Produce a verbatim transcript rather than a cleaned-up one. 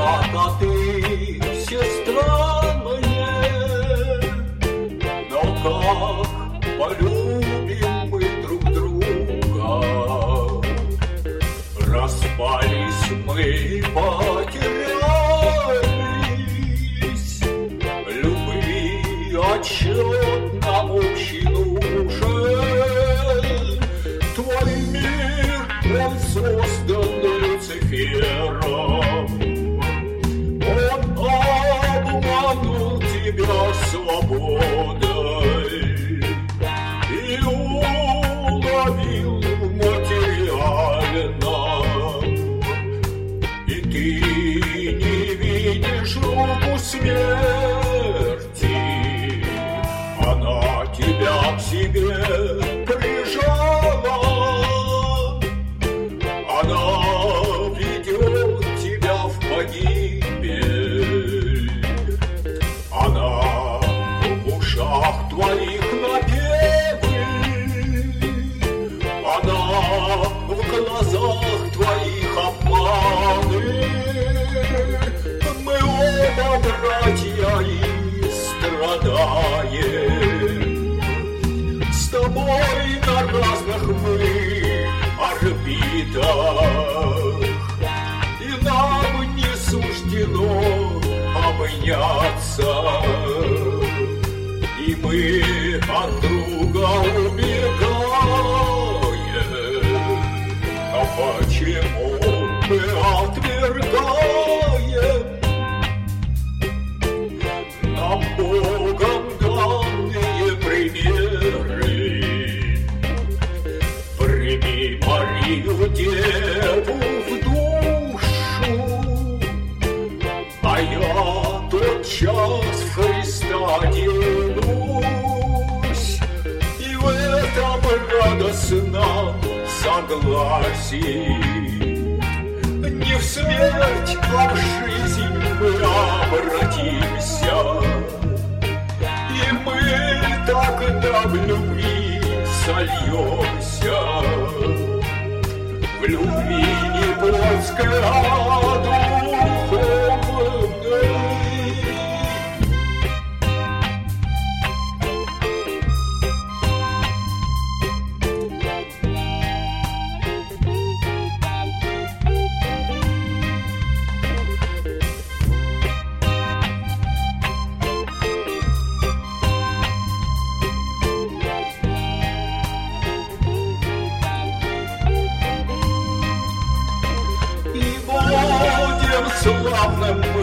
брат, а ты сестра моя. Но как полюбим мы друг друга, распались мы, потерялись. Любви отчет нам общий нужен. Твой мир, он создан Люцифером. Он обманул тебя свободой и уловил материально. И ты не видишь руку смерти, она тебя к себе прижала. Она ведет тебя в погибель. Она в ушах твоих напевы. Она в глазах твоих обманы. Мы оба братья и страдаем. С тобой на разных мы орбитах, и нам не суждено обняться, и мы от друга убегаем. А почему мы отвергаем нам Богом данные примеры? Прими Марию Деву в душу, а я тотчас в Христа оденусь, и в этом радостном согласии не в смерть, а в жизнь мы обратимся, и мы тогда в любви сольемся. В любви не плотской, а духовной. Славным мы